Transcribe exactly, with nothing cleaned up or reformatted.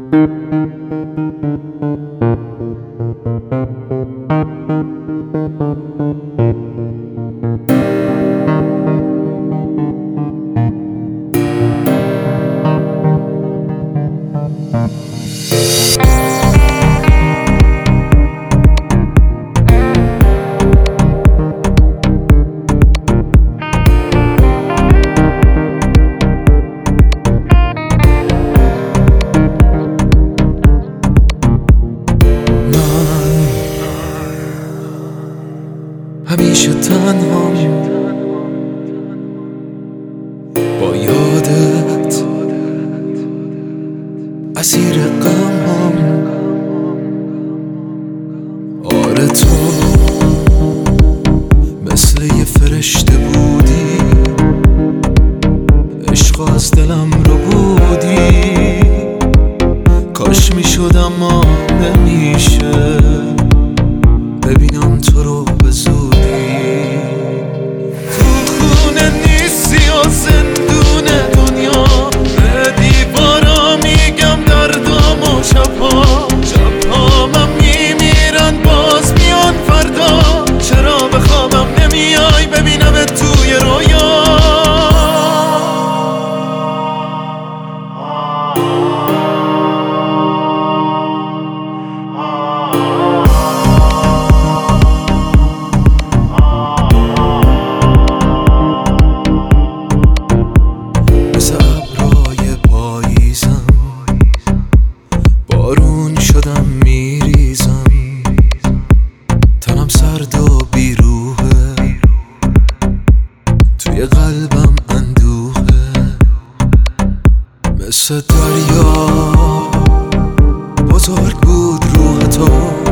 همیشه تنها با یادت اسیر غم هم. آره تو مثل یه فرشته بودی، عشق از دلم رو بودی. کاش میشد اما نمیشه ببینم تو رو به زودی. تو خونه نیستی یا زندون دنیا، به دیوارا میگم دردام و شبها شبهامم میمیرن باز میان فردا. چرا به خوابم نمیای ببینم توی رویا؟ بارون شدم میریزم، تنم سرد و بیروحه، توی قلبم اندوهه. مثل دریا بزرگ بود روح تو،